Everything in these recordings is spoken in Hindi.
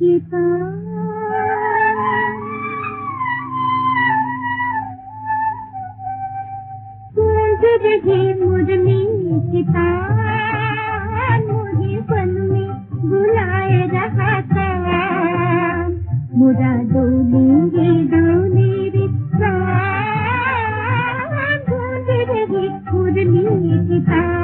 रही मुरली की तान मुझे पल में बुलाए रहा था। मुरा डोली रे प्राण ढूंढ रही मुरली की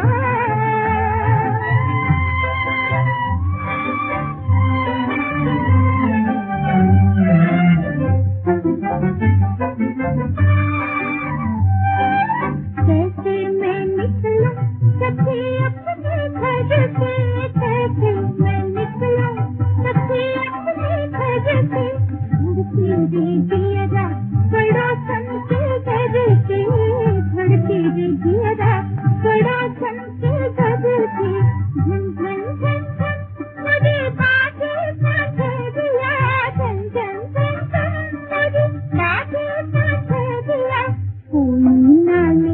कैसे मैं निकलूं सखी अपने घर से, कैसे मैं निकलूं सखी अपने घर से। धड़की रे जियरा पड़ोसन के घर से, धड़की रे जियरा पड़ोसन के घर से। झन झन झन झन मुझे बाजे साथे दिया, झन झन झन झन मुझे बाजे साथे दिया। कोई नाले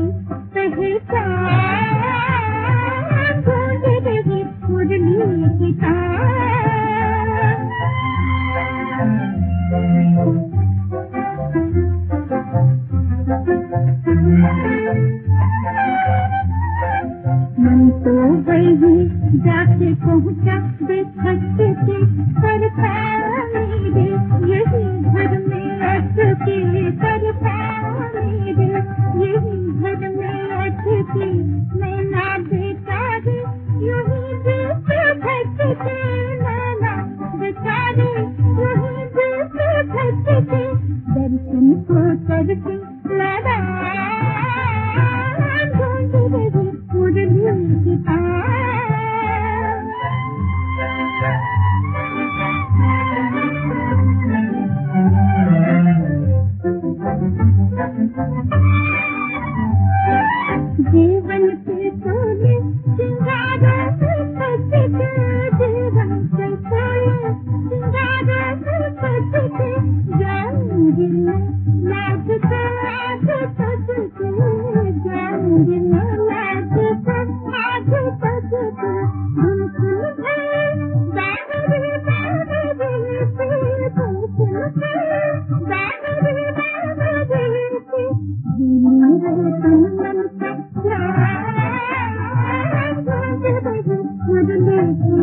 पहचान ढूंढ रही मुरली की तान। मन तो वही जाके पहुंचा बेखटे से, पर मेरे यही घर में अटके, पर मेरे यही घर में अटके। मैं ना बेचारे यूं ही दिल से भटके, मैं ना बेचारे यूं ही दिल से भटके। दर्शन को करके नारायण ढूंढ रही मुरली की तान। जीवन के सोने सिंगारों से सजके, जीवन के सोने सिंगारों से सजके। जाऊंगी मैं नाच के आज सजके, जाऊंगी मैं नाच के आज सजके। धुनधुन है बाहरी बाहरी से, धुनधुन है बाहरी बाहरी से। मेरे तन मन का प्राण ढूंढ रही मुरली की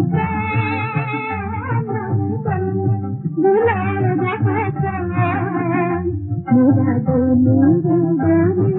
तान। बुला रहा था मेरा डोली रे